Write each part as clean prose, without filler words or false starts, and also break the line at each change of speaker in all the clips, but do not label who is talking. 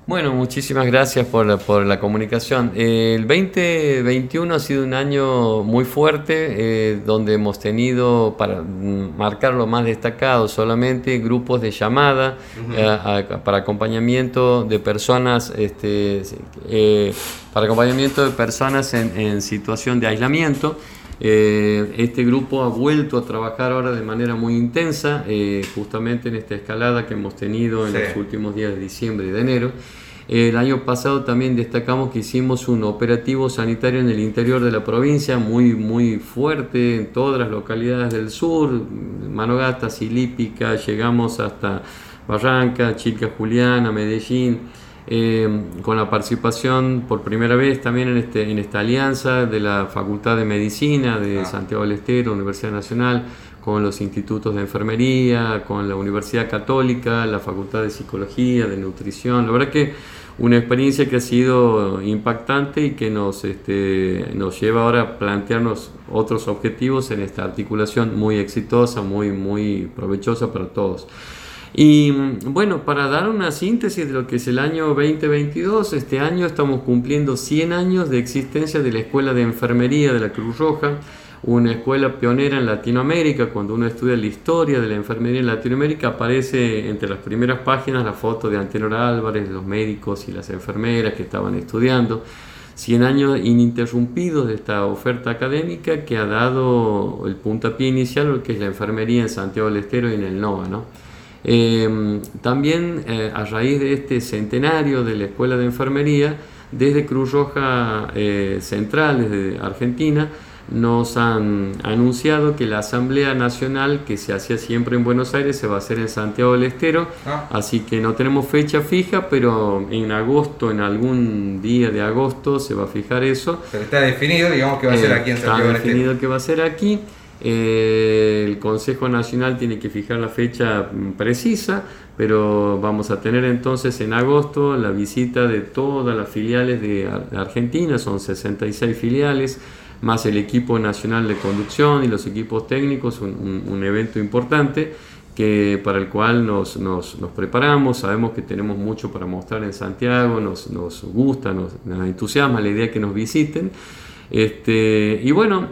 Bueno, muchísimas gracias por la comunicación. El 2021 ha sido un año muy fuerte, donde hemos tenido, para marcar lo más destacado, solamente grupos de llamada para acompañamiento de personas, para acompañamiento de personas en situación de aislamiento. Este grupo ha vuelto a trabajar ahora de manera muy intensa, justamente en esta escalada que hemos tenido en los últimos días de diciembre y de enero. El año pasado también destacamos que hicimos un operativo sanitario en el interior de la provincia muy fuerte en todas las localidades del sur, Manogasta, Silípica, llegamos hasta Barranca, Chilca, Juliana, Medellín. Con la participación por primera vez también en esta alianza de la Facultad de Medicina de Santiago del Estero, Universidad Nacional, con los institutos de enfermería, con la Universidad Católica, la Facultad de Psicología, de Nutrición. La verdad que una experiencia que ha sido impactante y que nos lleva ahora a plantearnos otros objetivos en esta articulación muy exitosa, muy provechosa para todos. Y bueno, para dar una síntesis de lo que es el año 2022, este año estamos cumpliendo 100 años de existencia de la Escuela de Enfermería de la Cruz Roja, una escuela pionera en Latinoamérica. Cuando uno estudia la historia de la enfermería en Latinoamérica, aparece entre las primeras páginas la foto de Antenor Álvarez, de los médicos y las enfermeras que estaban estudiando. 100 años ininterrumpidos de esta oferta académica que ha dado el puntapié inicial a lo que es la enfermería en Santiago del Estero y en el NOA, ¿no? También a raíz de este centenario de la Escuela de Enfermería, desde Cruz Roja Central, desde Argentina, nos han anunciado que la Asamblea Nacional, que se hacía siempre en Buenos Aires, se va a hacer en Santiago del Estero. Así que no tenemos fecha fija, pero en agosto, en algún día de agosto, se va a fijar eso.
Pero está definido, digamos, que va a ser aquí en Santiago del Estero.
Está definido que va a ser aquí. El Consejo Nacional tiene que fijar la fecha precisa, pero vamos a tener entonces en agosto la visita de todas las filiales de Argentina, son 66 filiales, más el equipo nacional de conducción y los equipos técnicos, un evento importante para el cual nos preparamos. Sabemos que tenemos mucho para mostrar en Santiago, nos gusta, nos entusiasma la idea que nos visiten. Y bueno,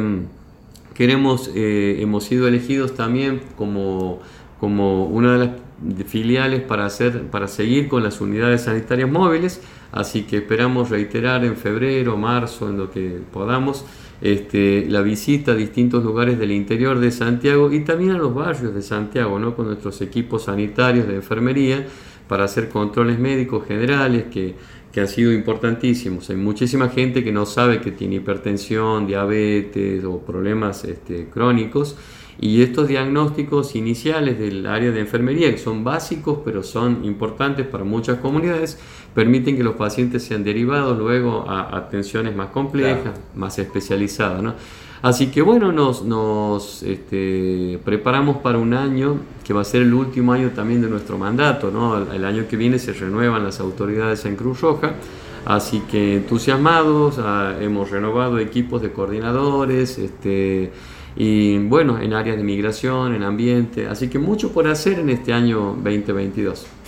hemos sido elegidos también como una de las filiales para seguir con las unidades sanitarias móviles, así que esperamos reiterar en febrero, marzo, en lo que podamos, la visita a distintos lugares del interior de Santiago y también a los barrios de Santiago, ¿no? Con nuestros equipos sanitarios de enfermería para hacer controles médicos generales que han sido importantísimos. Hay muchísima gente que no sabe que tiene hipertensión, diabetes o problemas crónicos, y estos diagnósticos iniciales del área de enfermería, que son básicos pero son importantes para muchas comunidades, permiten que los pacientes sean derivados luego a atenciones más complejas, más especializadas, ¿no? Así que bueno, nos preparamos para un año que va a ser el último año también de nuestro mandato, ¿no? El año que viene se renuevan las autoridades en Cruz Roja, así que entusiasmados, hemos renovado equipos de coordinadores, y bueno, en áreas de migración, en ambiente, así que mucho por hacer en este año 2022.